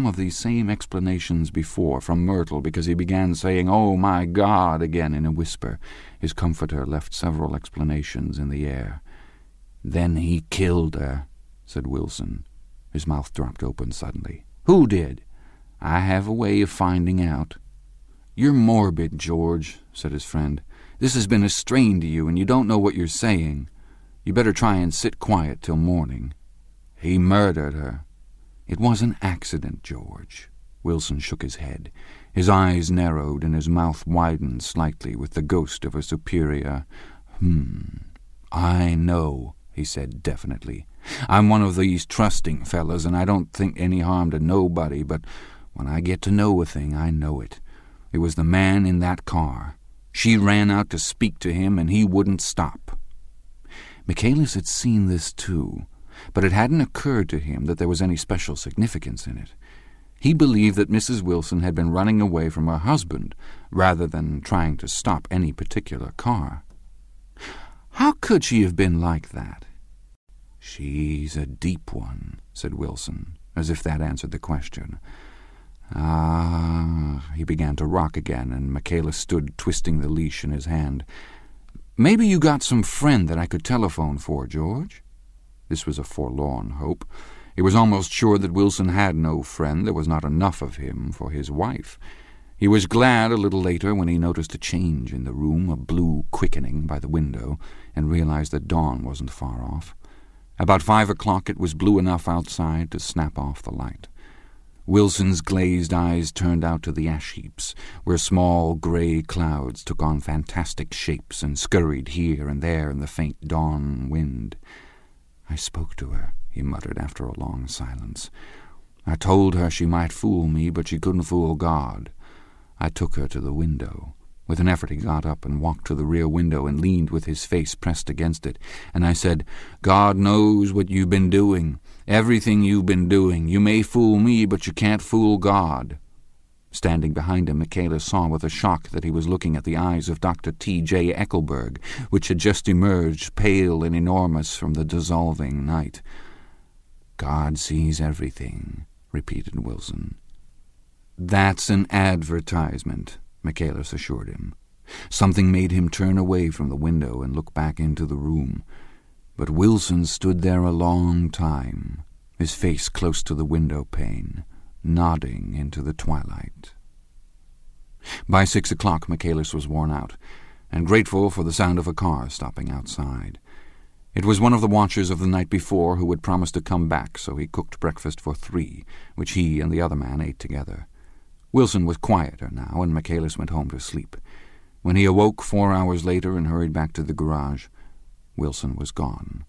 some of these same explanations before from Myrtle because he began saying, "Oh, my God," again in a whisper. His comforter left several explanations in the air. "Then he killed her," said Wilson. His mouth dropped open suddenly. "Who did?" "I have a way of finding out." "You're morbid, George," said his friend. "This has been a strain to you, and you don't know what you're saying. You better try and sit quiet till morning." "He murdered her." "It was an accident, George." Wilson shook his head. His eyes narrowed and his mouth widened slightly with the ghost of a superior "I know," he said definitely. "I'm one of these trusting fellas, and I don't think any harm to nobody, but when I get to know a thing, I know it. It was the man in that car. She ran out to speak to him, and he wouldn't stop." Michaelis had seen this too, but it hadn't occurred to him that there was any special significance in it. He believed that Mrs. Wilson had been running away from her husband rather than trying to stop any particular car. How could she have been like that? "She's a deep one," said Wilson, as if that answered the question. He began to rock again, and Michaelis stood twisting the leash in his hand. "Maybe you got some friend that I could telephone for, George?" This was a forlorn hope. He was almost sure that Wilson had no friend. There was not enough of him for his wife. He was glad a little later when he noticed a change in the room, a blue quickening by the window, and realized that dawn wasn't far off. About 5 o'clock it was blue enough outside to snap off the light. Wilson's glazed eyes turned out to the ash-heaps, where small grey clouds took on fantastic shapes and scurried here and there in the faint dawn wind. "I spoke to her," he muttered after a long silence. "I told her she might fool me, but she couldn't fool God. I took her to the window." With an effort he got up and walked to the rear window and leaned with his face pressed against it, and I said, "God knows what you've been doing, everything you've been doing. You may fool me, but you can't fool God." Standing behind him, Michaelis saw with a shock that he was looking at the eyes of Dr. T.J. Eckelberg, which had just emerged, pale and enormous, from the dissolving night. "God sees everything," repeated Wilson. "That's an advertisement," Michaelis assured him. Something made him turn away from the window and look back into the room. But Wilson stood there a long time, his face close to the window pane, nodding into the twilight. By 6 o'clock Michaelis was worn out, and grateful for the sound of a car stopping outside. It was one of the watchers of the night before who had promised to come back, so he cooked breakfast for 3, which he and the other man ate together. Wilson was quieter now, and Michaelis went home to sleep. When he awoke 4 hours later and hurried back to the garage, Wilson was gone.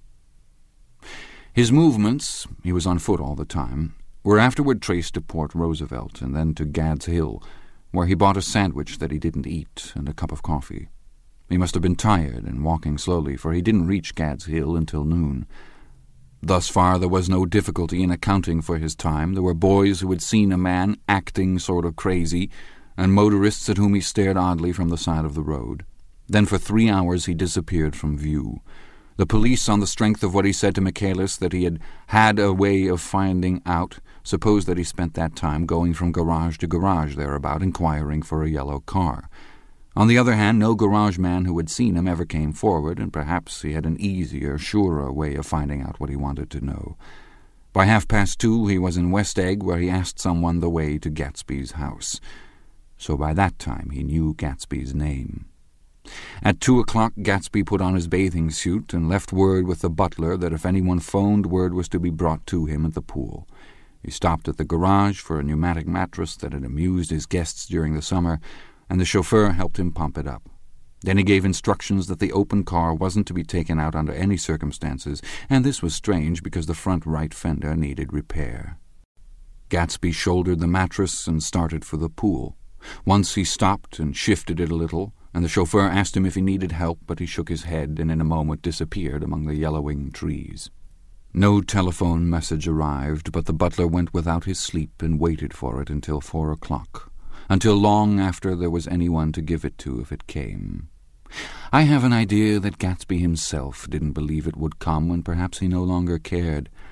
His movements, he was on foot all the time, were afterward traced to Port Roosevelt and then to Gad's Hill, where he bought a sandwich that he didn't eat and a cup of coffee. He must have been tired and walking slowly, for he didn't reach Gad's Hill until noon. Thus far there was no difficulty in accounting for his time. There were boys who had seen a man acting sort of crazy, and motorists at whom he stared oddly from the side of the road. Then for 3 hours he disappeared from view. The police, on the strength of what he said to Michaelis that he had a way of finding out, supposed that he spent that time going from garage to garage thereabout, inquiring for a yellow car. On the other hand, no garage man who had seen him ever came forward, and perhaps he had an easier, surer way of finding out what he wanted to know. By 2:30 he was in West Egg, where he asked someone the way to Gatsby's house. So by that time he knew Gatsby's name. At 2 o'clock Gatsby put on his bathing suit and left word with the butler that if anyone phoned, word was to be brought to him at the pool. He stopped at the garage for a pneumatic mattress that had amused his guests during the summer, and the chauffeur helped him pump it up. Then he gave instructions that the open car wasn't to be taken out under any circumstances, and this was strange because the front right fender needed repair. Gatsby shouldered the mattress and started for the pool. Once he stopped and shifted it a little, and the chauffeur asked him if he needed help, but he shook his head and in a moment disappeared among the yellowing trees. No telephone message arrived, but the butler went without his sleep and waited for it until 4 o'clock. Until long after there was anyone to give it to if it came. I have an idea that Gatsby himself didn't believe it would come, and perhaps he no longer cared.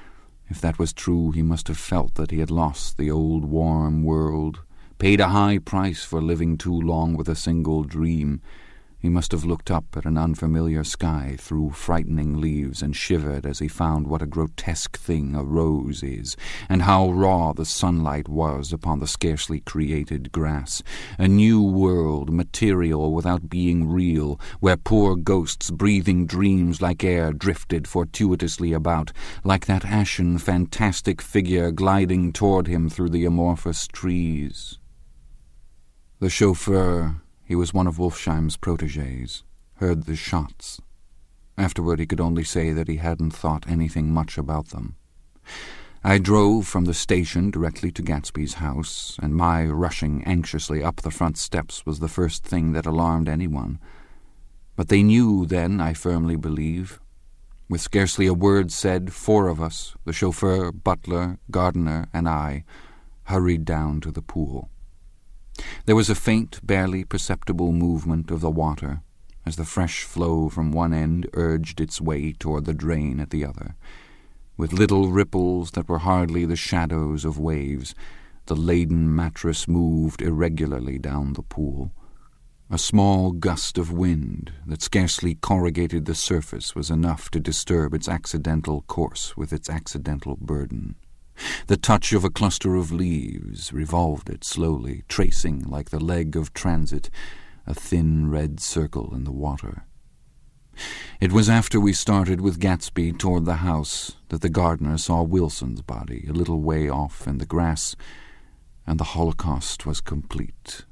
If that was true, he must have felt that he had lost the old warm world, paid a high price for living too long with a single dream. He must have looked up at an unfamiliar sky through frightening leaves and shivered as he found what a grotesque thing a rose is, and how raw the sunlight was upon the scarcely created grass. A new world, material without being real, where poor ghosts breathing dreams like air drifted fortuitously about, like that ashen, fantastic figure gliding toward him through the amorphous trees. The chauffeur, he was one of Wolfsheim's protégés, heard the shots. Afterward he could only say that he hadn't thought anything much about them. I drove from the station directly to Gatsby's house, and my rushing anxiously up the front steps was the first thing that alarmed anyone. But they knew then, I firmly believe. With scarcely a word said, 4 of us, the chauffeur, butler, gardener, and I, hurried down to the pool. There was a faint, barely perceptible movement of the water as the fresh flow from one end urged its way toward the drain at the other. With little ripples that were hardly the shadows of waves, the laden mattress moved irregularly down the pool. A small gust of wind that scarcely corrugated the surface was enough to disturb its accidental course with its accidental burden. The touch of a cluster of leaves revolved it slowly, tracing, like the leg of transit, a thin red circle in the water. It was after we started with Gatsby toward the house that the gardener saw Wilson's body a little way off in the grass, and the Holocaust was complete.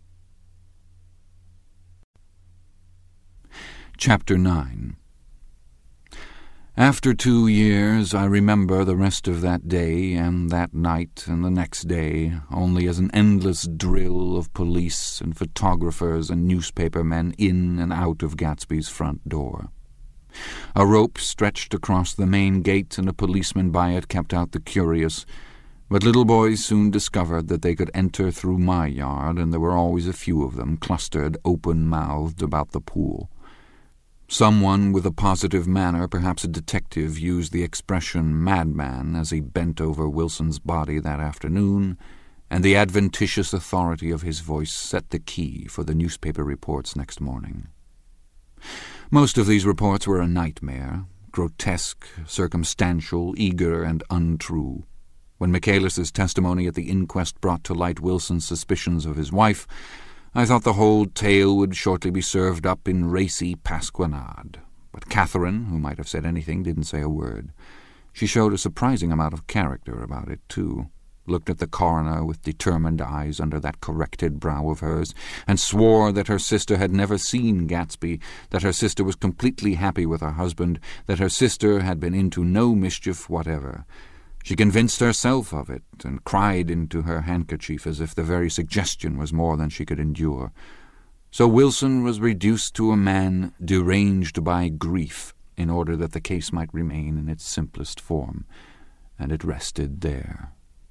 Chapter 9. After 2 years, I remember the rest of that day and that night and the next day only as an endless drill of police and photographers and newspaper men in and out of Gatsby's front door. A rope stretched across the main gate, and a policeman by it kept out the curious, but little boys soon discovered that they could enter through my yard, and there were always a few of them clustered open-mouthed about the pool. Someone with a positive manner, perhaps a detective, used the expression madman as he bent over Wilson's body that afternoon, and the adventitious authority of his voice set the key for the newspaper reports next morning. Most of these reports were a nightmare, grotesque, circumstantial, eager, and untrue. When Michaelis's testimony at the inquest brought to light Wilson's suspicions of his wife, I thought the whole tale would shortly be served up in racy pasquinade. But Catherine, who might have said anything, didn't say a word. She showed a surprising amount of character about it, too, looked at the coroner with determined eyes under that corrected brow of hers, and swore that her sister had never seen Gatsby, that her sister was completely happy with her husband, that her sister had been into no mischief whatever. She convinced herself of it, and cried into her handkerchief as if the very suggestion was more than she could endure. So Wilson was reduced to a man deranged by grief, in order that the case might remain in its simplest form, and it rested there.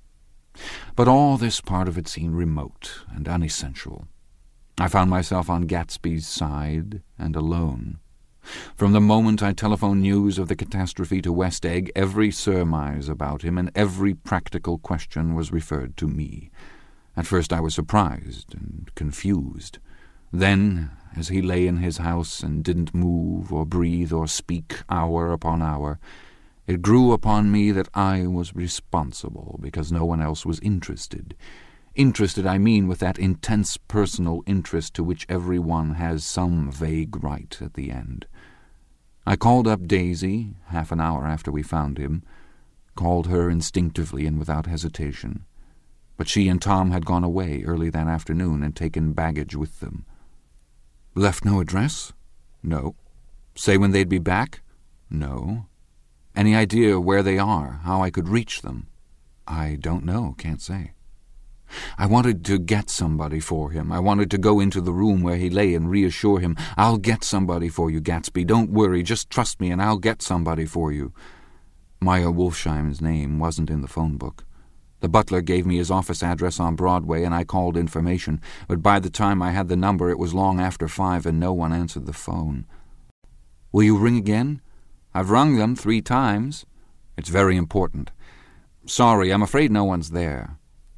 But all this part of it seemed remote and unessential. I found myself on Gatsby's side and alone. From the moment I telephoned news of the catastrophe to West Egg, every surmise about him and every practical question was referred to me. At first I was surprised and confused. Then, as he lay in his house and didn't move or breathe or speak hour upon hour, it grew upon me that I was responsible because no one else was interested. Interested, I mean, with that intense personal interest to which every one has some vague right at the end. I called up Daisy, half an hour after we found him, called her instinctively and without hesitation. But she and Tom had gone away early that afternoon and taken baggage with them. Left no address? No. Say when they'd be back? No. Any idea where they are, how I could reach them? I don't know, can't say. I wanted to get somebody for him. I wanted to go into the room where he lay and reassure him, "I'll get somebody for you, Gatsby. Don't worry. Just trust me and I'll get somebody for you." Meyer Wolfsheim's name wasn't in the phone book. The butler gave me his office address on Broadway and I called information, but by the time I had the number it was long after 5 and no one answered the phone. "Will you ring again?" "I've rung them 3 times. "It's very important. Sorry, I'm afraid no one's there."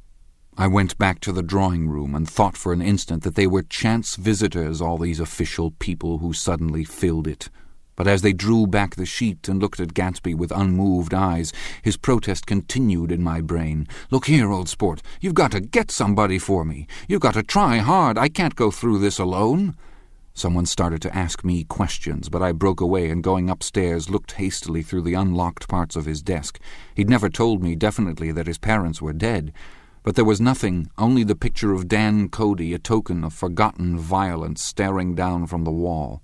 I went back to the drawing room and thought for an instant that they were chance visitors, all these official people who suddenly filled it. But as they drew back the sheet and looked at Gatsby with unmoved eyes, his protest continued in my brain. "Look here, old sport, you've got to get somebody for me. You've got to try hard. I can't go through this alone." Someone started to ask me questions, but I broke away and, going upstairs, looked hastily through the unlocked parts of his desk. He'd never told me definitely that his parents were dead. But there was nothing, only the picture of Dan Cody, a token of forgotten violence, staring down from the wall.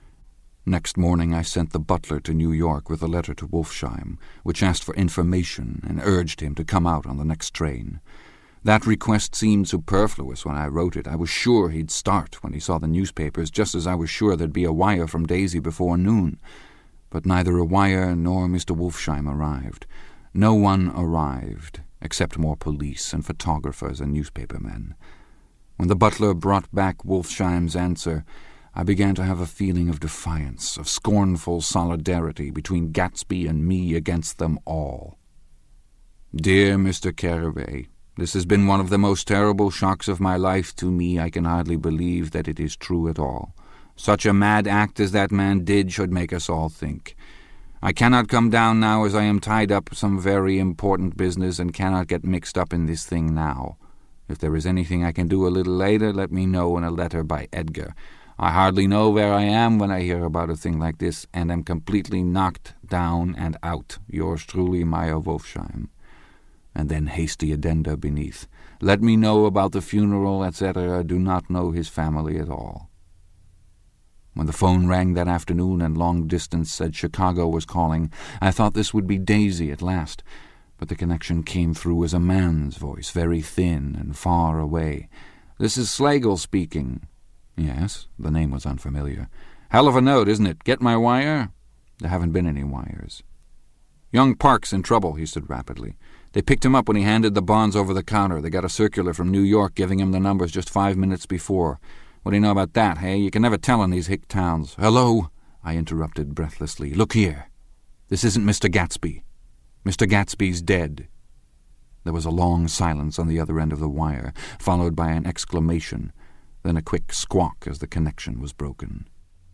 Next morning I sent the butler to New York with a letter to Wolfsheim, which asked for information and urged him to come out on the next train. That request seemed superfluous when I wrote it. I was sure he'd start when he saw the newspapers, just as I was sure there'd be a wire from Daisy before noon. But neither a wire nor Mr. Wolfsheim arrived. No one arrived, except more police and photographers and newspapermen. When the butler brought back Wolfsheim's answer, I began to have a feeling of defiance, of scornful solidarity between Gatsby and me against them all. "Dear Mr. Carraway, this has been one of the most terrible shocks of my life to me. I can hardly believe that it is true at all. Such a mad act as that man did should make us all think. I cannot come down now, as I am tied up some very important business and cannot get mixed up in this thing now. If there is anything I can do a little later, let me know in a letter by Edgar. I hardly know where I am when I hear about a thing like this, and am completely knocked down and out. Yours truly, Meyer Wolfsheim." And then hasty addenda beneath. "Let me know about the funeral, etc. Do not know his family at all." When the phone rang that afternoon and long distance said Chicago was calling, I thought this would be Daisy at last, but the connection came through as a man's voice, very thin and far away. "This is Slagle speaking." Yes, the name was unfamiliar. "Hell of a note, isn't it? Get my wire?" "There haven't been any wires." "Young Park's in trouble," he said rapidly. "They picked him up when he handed the bonds over the counter. They got a circular from New York giving him the numbers just 5 minutes before. What do you know about that, hey? You can never tell in these hick towns." "Hello," I interrupted breathlessly. "Look here. This isn't Mr. Gatsby. Mr. Gatsby's dead." There was a long silence on the other end of the wire, followed by an exclamation, then a quick squawk as the connection was broken.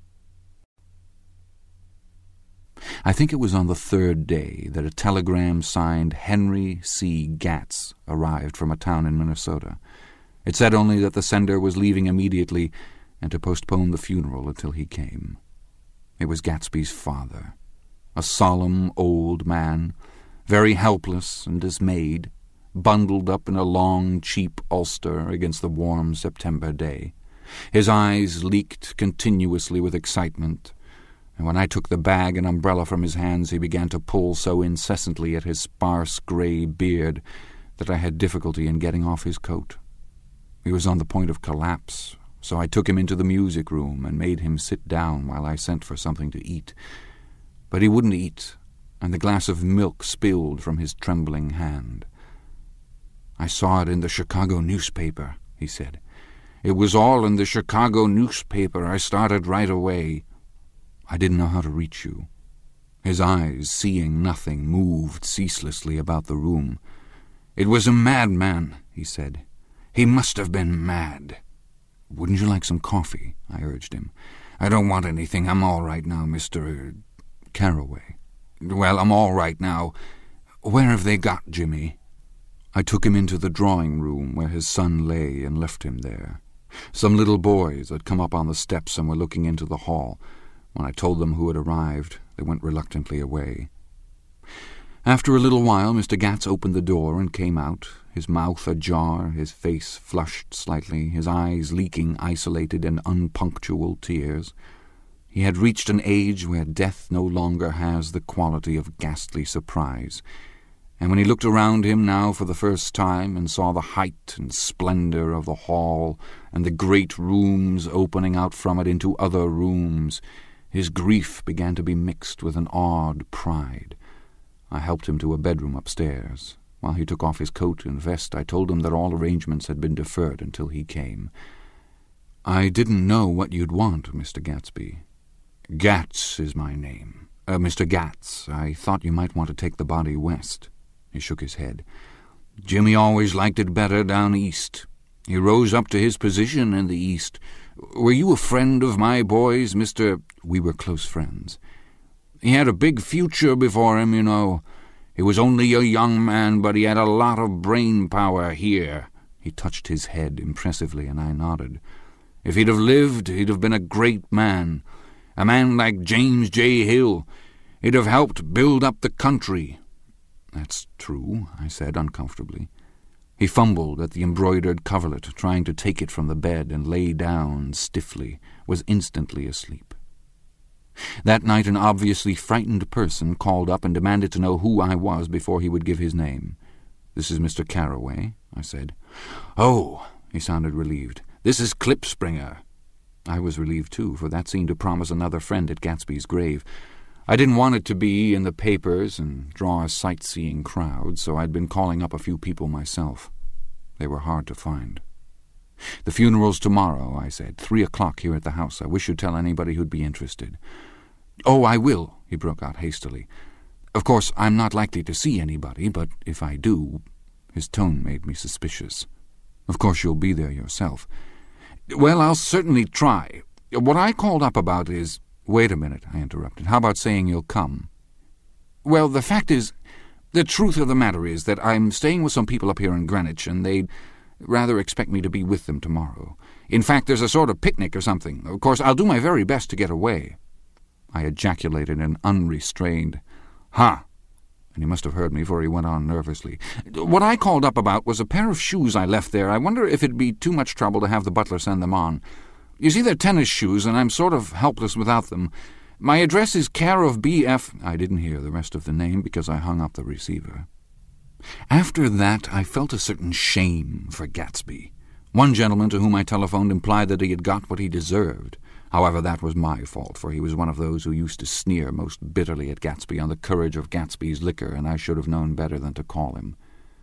I think it was on the third day that a telegram signed Henry C. Gatz arrived from a town in Minnesota. It said only that the sender was leaving immediately and to postpone the funeral until he came. It was Gatsby's father, a solemn old man, very helpless and dismayed, bundled up in a long, cheap ulster against the warm September day. His eyes leaked continuously with excitement, and when I took the bag and umbrella from his hands he began to pull so incessantly at his sparse grey beard that I had difficulty in getting off his coat. He was on the point of collapse, so I took him into the music room and made him sit down while I sent for something to eat. But he wouldn't eat, and the glass of milk spilled from his trembling hand. "I saw it in the Chicago newspaper," he said. "It was all in the Chicago newspaper. I started right away. I didn't know how to reach you." His eyes, seeing nothing, moved ceaselessly about the room. "It was a madman," he said. "He must have been mad." "Wouldn't you like some coffee?" I urged him. "I don't want anything. I'm all right now, Mr. Carraway." "Well, I'm all right now. Where have they got Jimmy?" I took him into the drawing room where his son lay and left him there. Some little boys had come up on the steps and were looking into the hall. When I told them who had arrived, they went reluctantly away. After a little while, Mr. Gatz opened the door and came out, his mouth ajar, his face flushed slightly, his eyes leaking isolated and unpunctual tears. He had reached an age where death no longer has the quality of ghastly surprise, and when he looked around him now for the first time and saw the height and splendor of the hall and the great rooms opening out from it into other rooms, his grief began to be mixed with an awed pride. I helped him to a bedroom upstairs. While he took off his coat and vest, I told him that all arrangements had been deferred until he came. "I didn't know what you'd want, Mr. Gatsby." "Gatz is my name. Mr. Gatz, I thought you might want to take the body west." He shook his head. "Jimmy always liked it better down east. He rose up to his position in the East. Were you a friend of my boy's, Mr.—" "We were close friends." "He had a big future before him, you know. He was only a young man, but he had a lot of brain power here." He touched his head impressively, and I nodded. "If he'd have lived, he'd have been a great man. A man like James J. Hill. He'd have helped build up the country." "That's true," I said uncomfortably. He fumbled at the embroidered coverlet, trying to take it from the bed, and lay down stiffly, was instantly asleep. That night an obviously frightened person called up and demanded to know who I was before he would give his name. "This is Mr. Carroway," I said. "Oh," he sounded relieved. "This is Klipspringer." I was relieved too, for that seemed to promise another friend at Gatsby's grave. I didn't want it to be in the papers and draw a sightseeing crowd, so I'd been calling up a few people myself. They were hard to find. "The funeral's tomorrow," I said. 3:00 here at the house. I wish you'd tell anybody who'd be interested." "Oh, I will," he broke out hastily. "Of course, I'm not likely to see anybody, but if I do—" His tone made me suspicious. "Of course you'll be there yourself." "Well, I'll certainly try. What I called up about is—" "Wait a minute," I interrupted. "How about saying you'll come?" "Well, the fact is, the truth of the matter is that I'm staying with some people up here in Greenwich, and they'd rather expect me to be with them tomorrow. In fact, there's a sort of picnic or something. Of course, I'll do my very best to get away." I ejaculated an unrestrained, "Ha!" and he must have heard me, for he went on nervously. "What I called up about was a pair of shoes I left there. I wonder if it'd be too much trouble to have the butler send them on. You see, they're tennis shoes, and I'm sort of helpless without them. My address is care of B.F." I didn't hear the rest of the name because I hung up the receiver. After that, I felt a certain shame for Gatsby. One gentleman to whom I telephoned implied that he had got what he deserved. However, that was my fault, for he was one of those who used to sneer most bitterly at Gatsby on the courage of Gatsby's liquor, and I should have known better than to call him.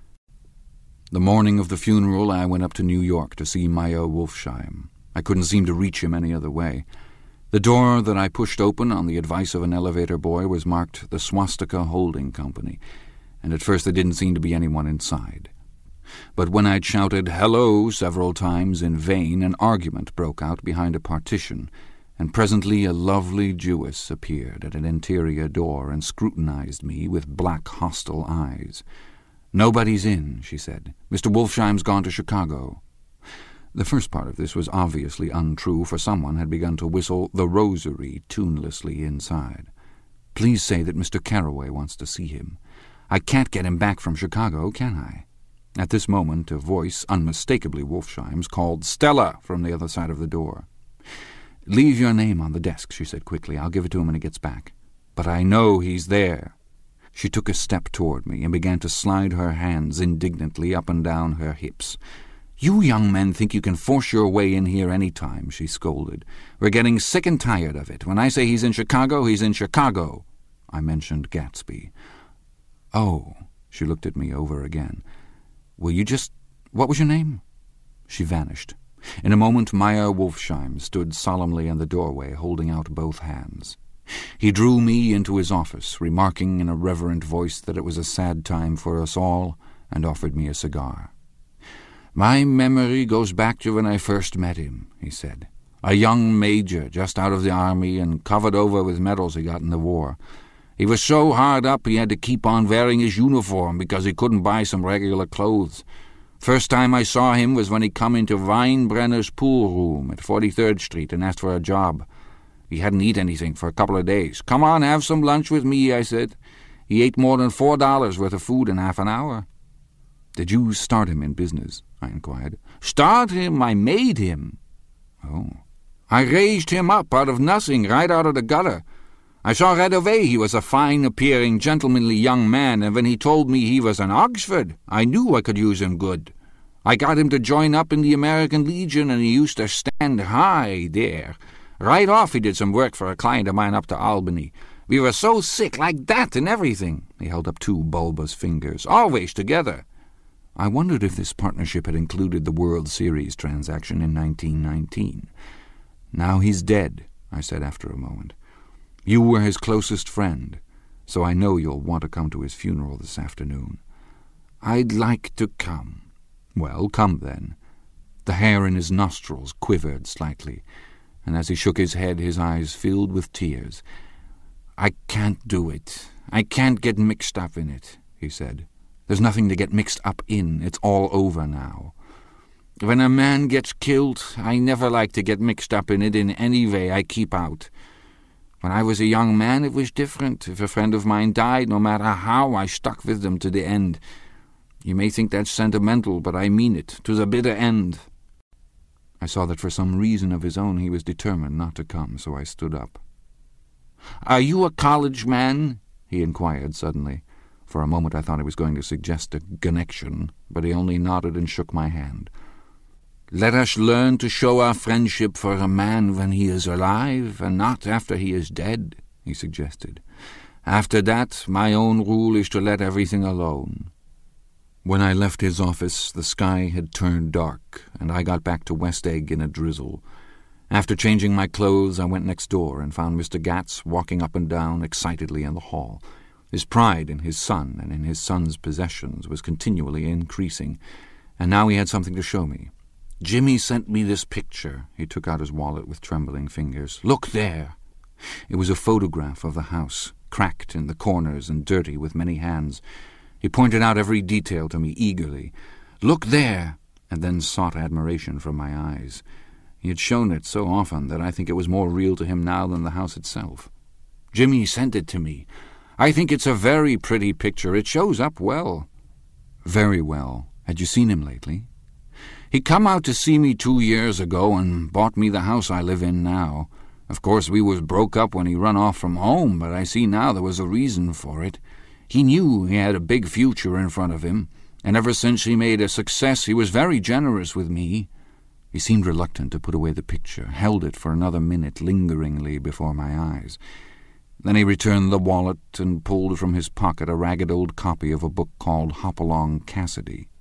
The morning of the funeral, I went up to New York to see Meyer Wolfsheim. I couldn't seem to reach him any other way. The door that I pushed open on the advice of an elevator boy was marked the Swastika Holding Company, and at first there didn't seem to be anyone inside. But when I'd shouted "hello" several times in vain, an argument broke out behind a partition, and presently a lovely Jewess appeared at an interior door and scrutinized me with black, hostile eyes. "Nobody's in," she said. "Mr. Wolfsheim's gone to Chicago." The first part of this was obviously untrue, for someone had begun to whistle "The Rosary" tunelessly inside. "Please say that Mr. Carroway wants to see him. I can't get him back from Chicago, can I?" At this moment a voice, unmistakably Wolfsheim's, called "Stella" from the other side of the door. "Leave your name on the desk," she said quickly. "I'll give it to him when he gets back." "But I know he's there." She took a step toward me and began to slide her hands indignantly up and down her hips. "You young men think you can force your way in here any time," she scolded. "We're getting sick and tired of it. When I say he's in Chicago, he's in Chicago." I mentioned Gatsby. "Oh," she looked at me over again. "Will you just— What was your name?" She vanished. In a moment Meyer Wolfsheim stood solemnly in the doorway, holding out both hands. He drew me into his office, remarking in a reverent voice that it was a sad time for us all, and offered me a cigar. "My memory goes back to when I first met him," he said. "A young major, just out of the army and covered over with medals he got in the war. He was so hard up he had to keep on wearing his uniform because he couldn't buy some regular clothes. First time I saw him was when he come into Weinbrenner's pool room at 43rd Street and asked for a job. He hadn't eaten anything for a couple of days. 'Come on, have some lunch with me,' I said. He ate more than $4 worth of food in half an hour." "Did you start him in business?" I inquired. "Start him? I made him." "Oh." "I raised him up out of nothing, right out of the gutter. I saw right away he was a fine-appearing, gentlemanly young man, and when he told me he was in Oxford, I knew I could use him good. I got him to join up in the American Legion, and he used to stand high there. Right off he did some work for a client of mine up to Albany. We were so sick, like that and everything." He held up two bulbous fingers. "Always together." I wondered if this partnership had included the World Series transaction in 1919. "Now he's dead," I said after a moment. "You were his closest friend, so I know you'll want to come to his funeral this afternoon. I'd like to come." "Well, come then." The hair in his nostrils quivered slightly, and as he shook his head, his eyes filled with tears. "I can't do it. I can't get mixed up in it," he said. "There's nothing to get mixed up in. It's all over now. When a man gets killed, I never like to get mixed up in it in any way. I keep out. When I was a young man, it was different. If a friend of mine died, no matter how, I stuck with them to the end. You may think that's sentimental, but I mean it, to the bitter end." I saw that for some reason of his own he was determined not to come, so I stood up. "Are you a college man?" he inquired suddenly. For a moment I thought he was going to suggest a connection, but he only nodded and shook my hand. "Let us learn to show our friendship for a man when he is alive, and not after he is dead," he suggested. "After that, my own rule is to let everything alone." When I left his office, the sky had turned dark, and I got back to West Egg in a drizzle. After changing my clothes, I went next door and found Mr. Gatz walking up and down excitedly in the hall. His pride in his son and in his son's possessions was continually increasing, and now he had something to show me. "Jimmy sent me this picture." He took out his wallet with trembling fingers. "Look there." It was a photograph of the house, cracked in the corners and dirty with many hands. He pointed out every detail to me eagerly. "Look there," and then sought admiration from my eyes. He had shown it so often that I think it was more real to him now than the house itself. "Jimmy sent it to me. I think it's a very pretty picture. It shows up well." "Very well. Had you seen him lately?" "He come out to see me 2 years ago and bought me the house I live in now. Of course, we was broke up when he run off from home, but I see now there was a reason for it. He knew he had a big future in front of him, and ever since he made a success he was very generous with me." He seemed reluctant to put away the picture, held it for another minute lingeringly before my eyes. Then he returned the wallet and pulled from his pocket a ragged old copy of a book called Hopalong Cassidy.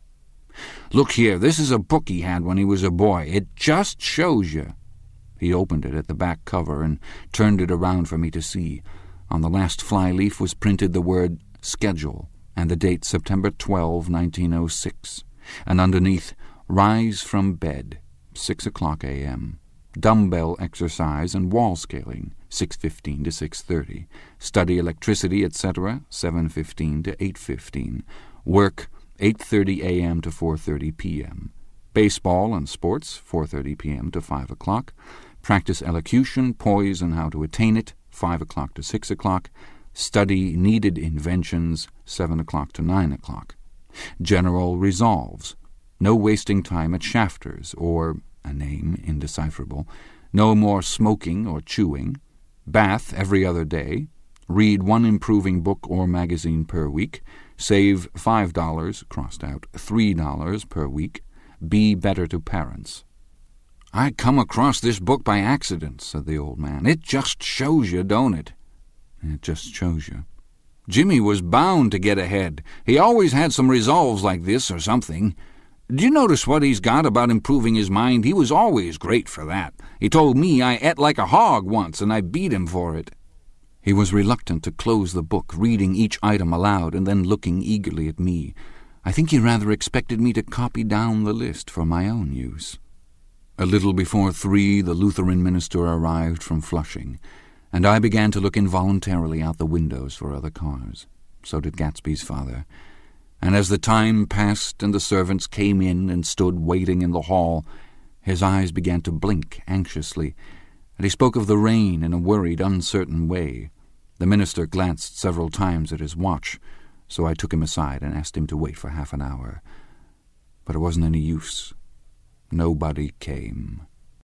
"Look here, this is a book he had when he was a boy. It just shows you." He opened it at the back cover and turned it around for me to see. On the last flyleaf was printed the word Schedule, and the date September 12, 1906, and underneath, "Rise from bed, 6 o'clock a.m. Dumbbell exercise and wall scaling, 6:15 to 6:30. Study electricity, etc., 7:15 to 8:15. Work, 8:30 a.m. to 4:30 p.m. Baseball and sports, 4:30 p.m. to 5 o'clock. Practice elocution, poise, and how to attain it, 5 o'clock to 6 o'clock. Study needed inventions, 7 o'clock to 9 o'clock. General resolves. No wasting time at Shafter's, or, a name indecipherable. No more smoking or chewing. Bath every other day. Read 1 improving book or magazine per week. Save $5, crossed out, $3 per week. Be better to parents. "I come across this book by accident," said the old man. "It just shows you, don't it?" "It just shows you." "Jimmy was bound to get ahead. He always had some resolves like this or something. Do you notice what he's got about improving his mind? He was always great for that. He told me I ate like a hog once, and I beat him for it." He was reluctant to close the book, reading each item aloud and then looking eagerly at me. I think he rather expected me to copy down the list for my own use. A little before 3, the Lutheran minister arrived from Flushing, and I began to look involuntarily out the windows for other cars. So did Gatsby's father. And as the time passed and the servants came in and stood waiting in the hall, his eyes began to blink anxiously, and he spoke of the rain in a worried, uncertain way. The minister glanced several times at his watch, so I took him aside and asked him to wait for half an hour. But it wasn't any use. Nobody came.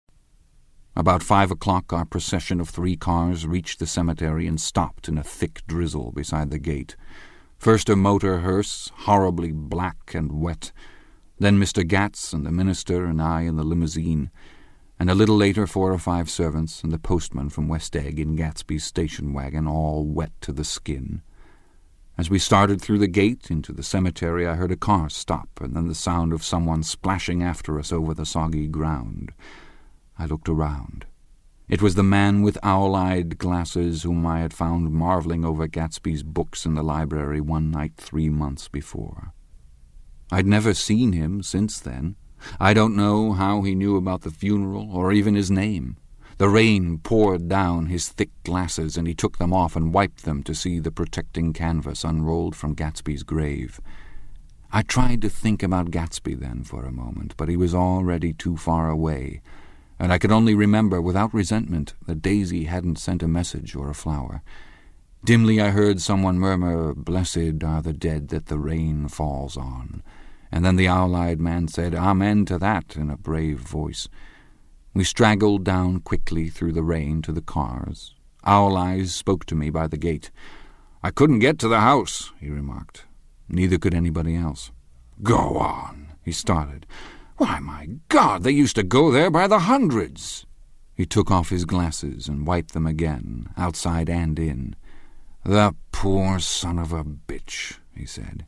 About 5 o'clock, our procession of 3 cars reached the cemetery and stopped in a thick drizzle beside the gate. First a motor hearse, horribly black and wet, then Mr. Gatz and the minister and I in the limousine, and a little later 4 or 5 servants and the postman from West Egg in Gatsby's station wagon, all wet to the skin. As we started through the gate into the cemetery, I heard a car stop, and then the sound of someone splashing after us over the soggy ground. I looked around. It was the man with owl-eyed glasses whom I had found marveling over Gatsby's books in the library one night 3 months before. I'd never seen him since then. I don't know how he knew about the funeral or even his name. The rain poured down his thick glasses, and he took them off and wiped them to see the protecting canvas unrolled from Gatsby's grave. I tried to think about Gatsby then for a moment, but he was already too far away, and I could only remember without resentment that Daisy hadn't sent a message or a flower. Dimly I heard someone murmur, "Blessed are the dead that the rain falls on," and then the owl-eyed man said, "Amen to that," in a brave voice. We straggled down quickly through the rain to the cars. Owl Eyes spoke to me by the gate. "I couldn't get to the house," he remarked. Neither could anybody else. "Go on," he started. "Why, my God, they used to go there by the hundreds." He took off his glasses and wiped them again, outside and in. "The poor son of a bitch," he said.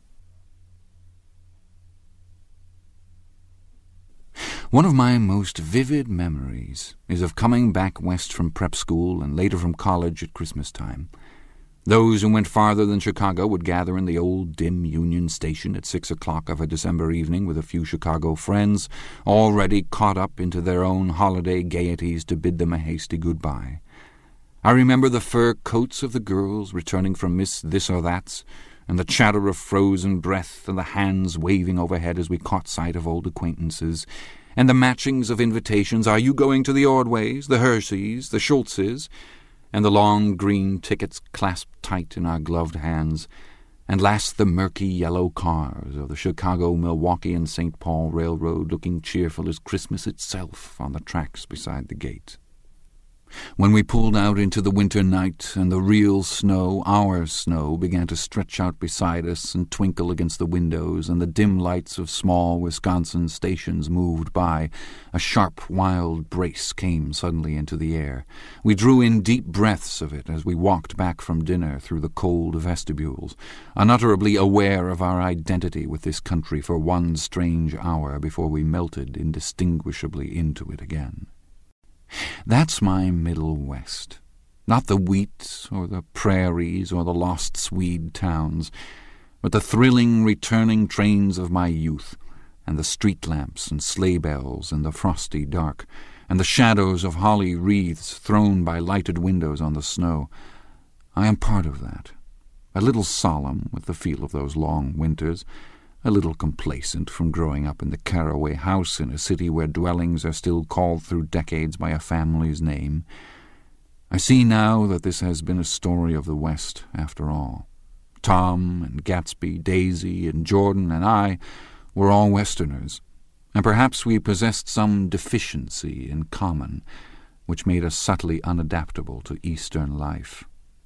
One of my most vivid memories is of coming back west from prep school and later from college at Christmas time. Those who went farther than Chicago would gather in the old dim Union Station at 6 o'clock of a December evening with a few Chicago friends, already caught up into their own holiday gaieties to bid them a hasty goodbye. I remember the fur coats of the girls returning from Miss This-or-That's, and the chatter of frozen breath and the hands waving overhead as we caught sight of old acquaintances, and the matchings of invitations, "Are you going to the Ordways, the Hersheys, the Schultzes?" and the long green tickets clasped tight in our gloved hands, and last the murky yellow cars of the Chicago, Milwaukee, and St. Paul Railroad looking cheerful as Christmas itself on the tracks beside the gate. When we pulled out into the winter night and the real snow, our snow, began to stretch out beside us and twinkle against the windows, and the dim lights of small Wisconsin stations moved by, a sharp, wild brace came suddenly into the air. We drew in deep breaths of it as we walked back from dinner through the cold vestibules, unutterably aware of our identity with this country for one strange hour before we melted indistinguishably into it again. That's my Middle West, not the wheat or the prairies or the lost Swede towns, but the thrilling returning trains of my youth, and the street lamps and sleigh bells in the frosty dark, and the shadows of holly wreaths thrown by lighted windows on the snow. I am part of that, a little solemn with the feel of those long winters, a little complacent from growing up in the Caraway house in a city where dwellings are still called through decades by a family's name. I see now that this has been a story of the West after all. Tom and Gatsby, Daisy and Jordan and I were all Westerners, and perhaps we possessed some deficiency in common, which made us subtly unadaptable to Eastern life.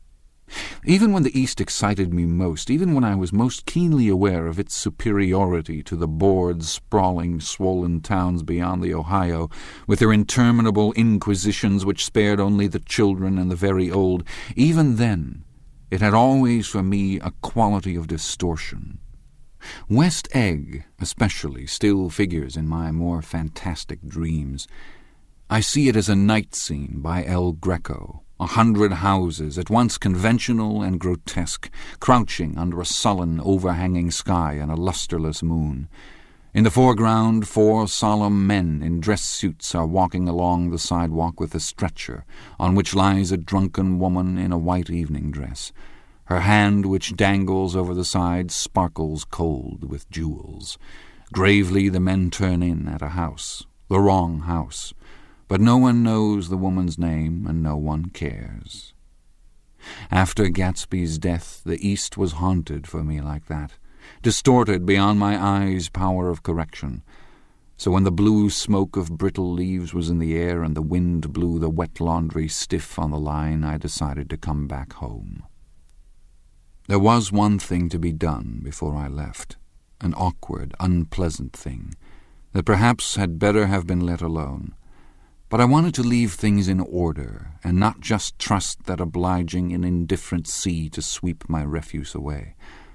Even when the East excited me most, even when I was most keenly aware of its superiority to the bored, sprawling, swollen towns beyond the Ohio, with their interminable inquisitions which spared only the children and the very old, even then it had always for me a quality of distortion. West Egg, especially, still figures in my more fantastic dreams. I see it as a night scene by El Greco, 100 houses, at once conventional and grotesque, crouching under a sullen, overhanging sky and a lustreless moon. In the foreground, 4 solemn men in dress suits are walking along the sidewalk with a stretcher, on which lies a drunken woman in a white evening dress. Her hand, which dangles over the side, sparkles cold with jewels. Gravely the men turn in at a house, the wrong house, but no one knows the woman's name, and no one cares. After Gatsby's death, the East was haunted for me like that, distorted beyond my eyes' power of correction. So when the blue smoke of brittle leaves was in the air and the wind blew the wet laundry stiff on the line, I decided to come back home. There was one thing to be done before I left, an awkward, unpleasant thing, that perhaps had better have been let alone. But I wanted to leave things in order, and not just trust that obliging and indifferent sea to sweep my refuse away.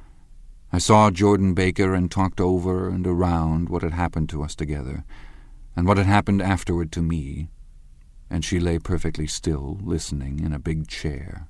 I saw Jordan Baker and talked over and around what had happened to us together, and what had happened afterward to me, and she lay perfectly still, listening in a big chair.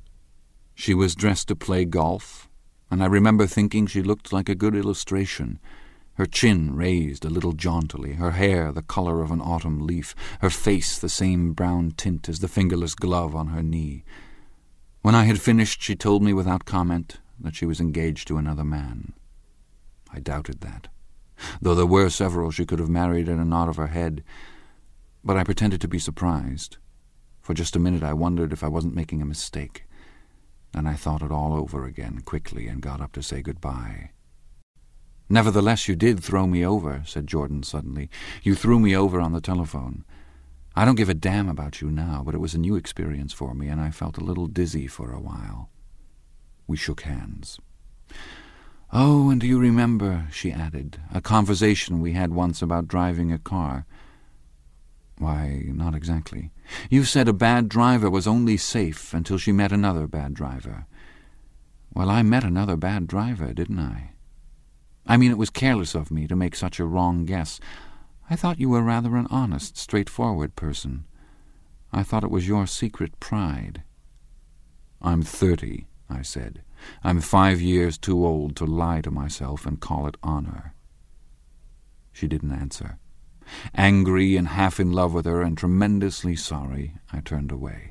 She was dressed to play golf, and I remember thinking she looked like a good illustration. her chin raised a little jauntily, her hair the colour of an autumn leaf, her face the same brown tint as the fingerless glove on her knee. When I had finished, she told me without comment that she was engaged to another man. I doubted that, though there were several she could have married at a nod of her head, but I pretended to be surprised. For just a minute I wondered if I wasn't making a mistake. Then I thought it all over again quickly and got up to say goodbye. "Nevertheless, you did throw me over," said Jordan suddenly. "You threw me over on the telephone. I don't give a damn about you now, but it was a new experience for me, and I felt a little dizzy for a while." We shook hands. "Oh, and do you remember," she added, "a conversation we had once about driving a car?" "Why, not exactly." "You said a bad driver was only safe until she met another bad driver." "Well, I met another bad driver, didn't I? I mean, it was careless of me to make such a wrong guess. I thought you were rather an honest, straightforward person. I thought it was your secret pride." "I'm 30, I said. "I'm 5 years too old to lie to myself and call it honor." She didn't answer. Angry and half in love with her and tremendously sorry, I turned away.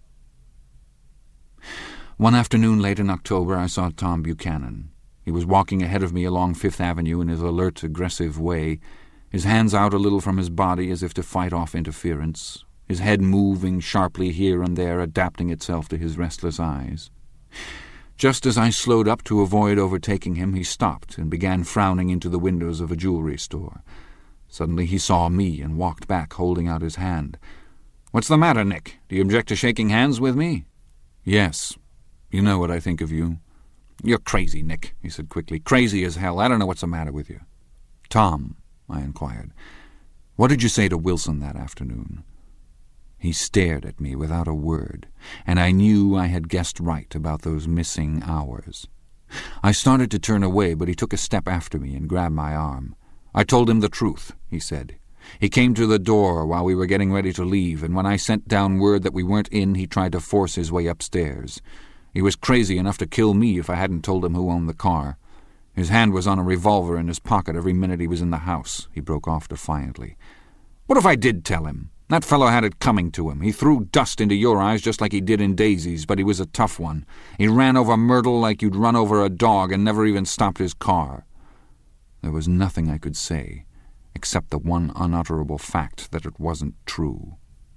One afternoon late in October, I saw Tom Buchanan. He was walking ahead of me along Fifth Avenue in his alert, aggressive way, his hands out a little from his body as if to fight off interference, his head moving sharply here and there, adapting itself to his restless eyes. Just as I slowed up to avoid overtaking him, he stopped and began frowning into the windows of a jewelry store. Suddenly he saw me and walked back, holding out his hand. "What's the matter, Nick? Do you object to shaking hands with me?" "Yes. You know what I think of you." "You're crazy, Nick," he said quickly. "Crazy as hell. I don't know what's the matter with you." "Tom," I inquired, "what did you say to Wilson that afternoon?" He stared at me without a word, and I knew I had guessed right about those missing hours. I started to turn away, but he took a step after me and grabbed my arm. "I told him the truth," he said. "He came to the door while we were getting ready to leave, and when I sent down word that we weren't in, he tried to force his way upstairs. He was crazy enough to kill me if I hadn't told him who owned the car. His hand was on a revolver in his pocket every minute he was in the house," he broke off defiantly. "What if I did tell him? That fellow had it coming to him. He threw dust into your eyes just like he did in Daisy's, but he was a tough one. He ran over Myrtle like you'd run over a dog and never even stopped his car." There was nothing I could say, except the one unutterable fact that it wasn't true.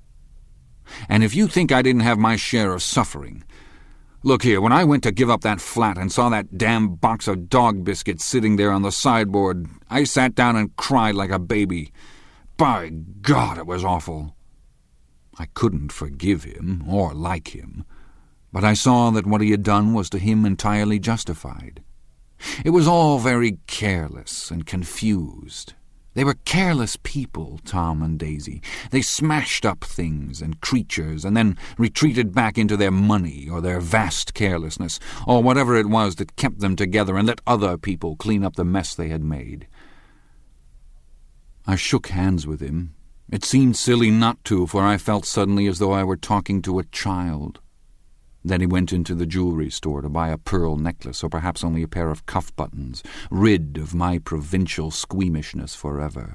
"And if you think I didn't have my share of suffering... Look here, when I went to give up that flat and saw that damn box of dog biscuits sitting there on the sideboard, I sat down and cried like a baby. By God, it was awful." I couldn't forgive him or like him, but I saw that what he had done was to him entirely justified. It was all very careless and confused. They were careless people, Tom and Daisy. They smashed up things and creatures and then retreated back into their money or their vast carelessness, or whatever it was that kept them together and let other people clean up the mess they had made. I shook hands with him. It seemed silly not to, for I felt suddenly as though I were talking to a child. Then he went into the jewelry store to buy a pearl necklace, or perhaps only a pair of cuff buttons, rid of my provincial squeamishness forever.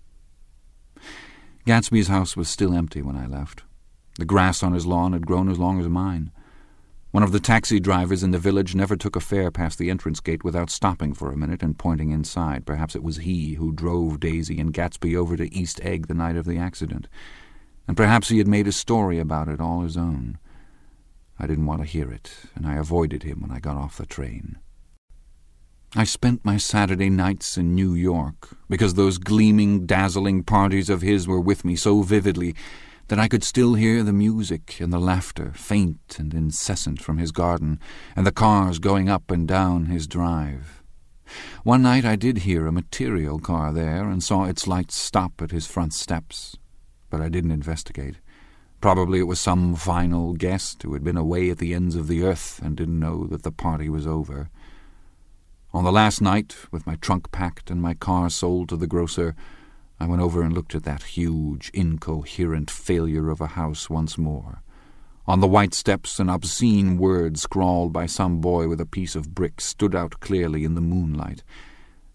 Gatsby's house was still empty when I left. The grass on his lawn had grown as long as mine. One of the taxi drivers in the village never took a fare past the entrance gate without stopping for a minute and pointing inside. Perhaps it was he who drove Daisy and Gatsby over to East Egg the night of the accident. And perhaps he had made a story about it all his own. I didn't want to hear it, and I avoided him when I got off the train. I spent my Saturday nights in New York, because those gleaming, dazzling parties of his were with me so vividly that I could still hear the music and the laughter, faint and incessant, from his garden, and the cars going up and down his drive. One night I did hear a material car there, and saw its lights stop at his front steps, but I didn't investigate. Probably it was some final guest who had been away at the ends of the earth and didn't know that the party was over. On the last night, with my trunk packed and my car sold to the grocer, I went over and looked at that huge, incoherent failure of a house once more. On the white steps, an obscene word scrawled by some boy with a piece of brick stood out clearly in the moonlight,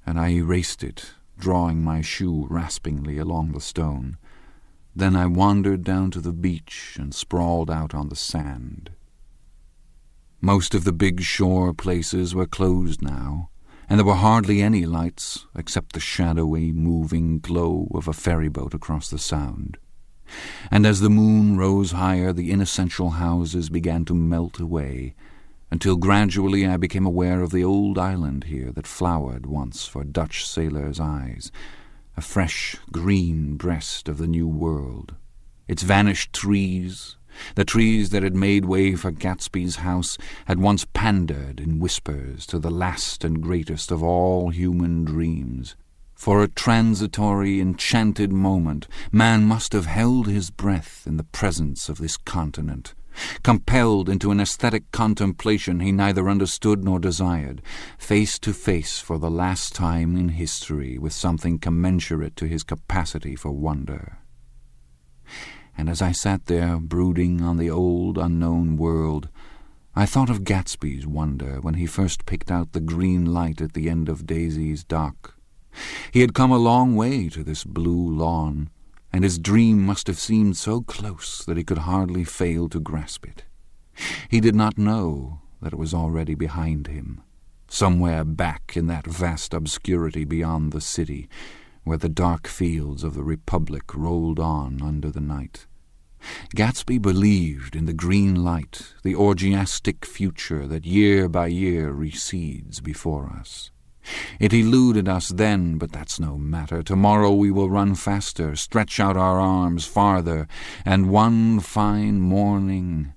and I erased it, drawing my shoe raspingly along the stone. Then I wandered down to the beach and sprawled out on the sand. Most of the big shore places were closed now, and there were hardly any lights except the shadowy, moving glow of a ferryboat across the Sound. And as the moon rose higher, the inessential houses began to melt away, until gradually I became aware of the old island here that flowered once for Dutch sailors' eyes, a fresh green breast of the New World. Its vanished trees, the trees that had made way for Gatsby's house, had once pandered in whispers to the last and greatest of all human dreams. For a transitory, enchanted moment, man must have held his breath in the presence of this continent, compelled into an aesthetic contemplation he neither understood nor desired, face to face for the last time in history with something commensurate to his capacity for wonder. And as I sat there brooding on the old unknown world, I thought of Gatsby's wonder when he first picked out the green light at the end of Daisy's dock. He had come a long way to this blue lawn, and his dream must have seemed so close that he could hardly fail to grasp it. He did not know that it was already behind him, somewhere back in that vast obscurity beyond the city, where the dark fields of the Republic rolled on under the night. Gatsby believed in the green light, the orgiastic future that year by year recedes before us. It eluded us then, but that's no matter. Tomorrow we will run faster, stretch out our arms farther, and one fine morning...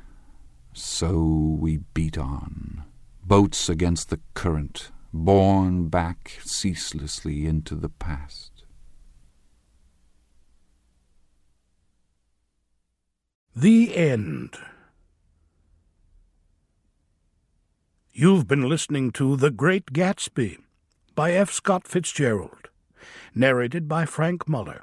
So we beat on, boats against the current, borne back ceaselessly into the past. The End. You've been listening to The Great Gatsby by F. Scott Fitzgerald, narrated by Frank Muller.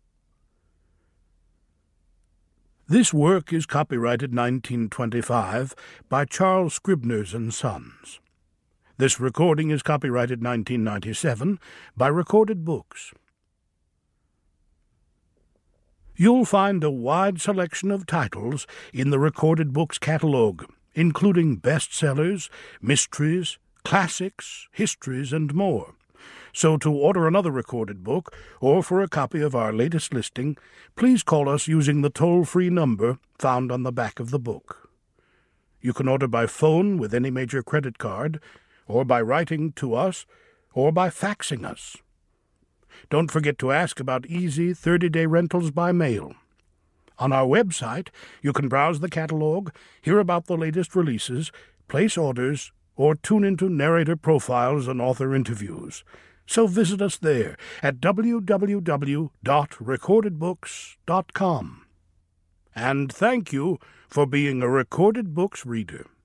This work is copyrighted 1925 by Charles Scribners and Sons. This recording is copyrighted 1997 by Recorded Books. You'll find a wide selection of titles in the Recorded Books catalog, including bestsellers, mysteries, classics, histories, and more. So to order another recorded book, or for a copy of our latest listing, please call us using the toll-free number found on the back of the book. You can order by phone with any major credit card, or by writing to us, or by faxing us. Don't forget to ask about easy 30-day rentals by mail. On our website, you can browse the catalog, hear about the latest releases, place orders, or tune into narrator profiles and author interviews. So visit us there at www.recordedbooks.com. And thank you for being a Recorded Books reader.